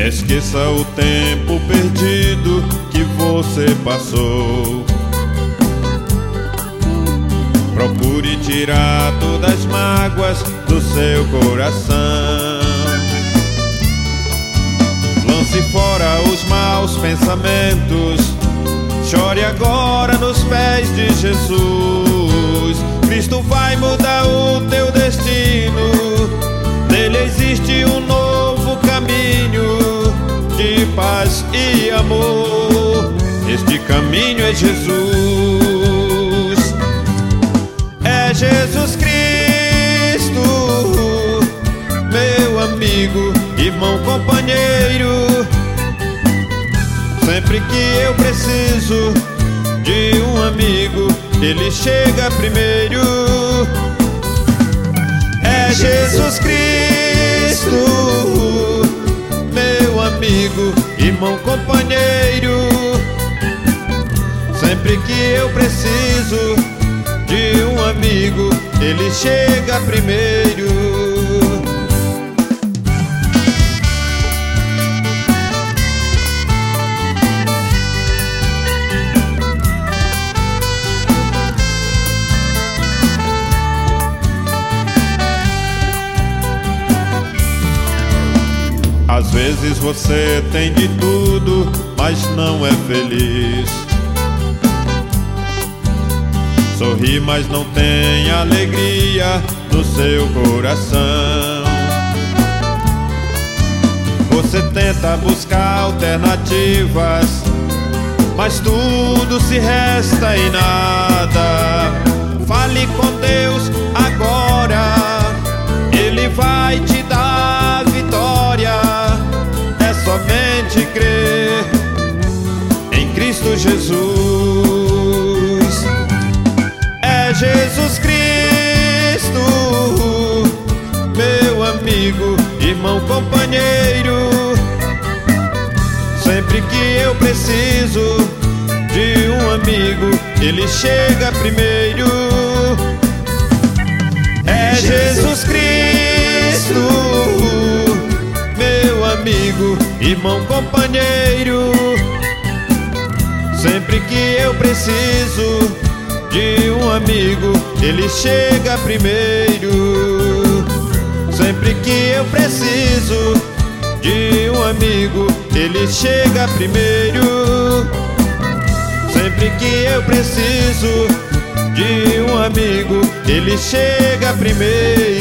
Esqueça o tempo perdido que você passou. Procure tirar todas as mágoas do seu coração. Lance fora os maus pensamentos. Chore agora nos pés de Jesus. Cristo vai mudar o teu destino. Nele existe um novo caminho de paz e amor. Este caminho é Jesus. É Jesus Cristo, meu amigo, irmão, companheiro. Sempre que eu preciso de um amigo, ele chega primeiro. É Jesus Cristo, meu amigo, irmão, companheiro. Sempre que eu preciso de um amigo, ele chega primeiro. Às vezes você tem de tudo, mas não é feliz. Sorri, mas não tem alegria no seu coração. Você tenta buscar alternativas, mas tudo se resta em nada. Fale com Deus agora, Ele vai te dar vitória. É somente crer em Cristo Jesus. É Jesus Cristo, meu amigo, irmão, companheiro. Sempre que eu preciso de um amigo, ele chega primeiro. É Jesus Cristo, meu amigo, irmão, companheiro. Sempre que eu preciso de um amigo, ele chega primeiro. Sempre que eu preciso de um amigo, ele chega primeiro. Sempre que eu preciso de um amigo, ele chega primeiro.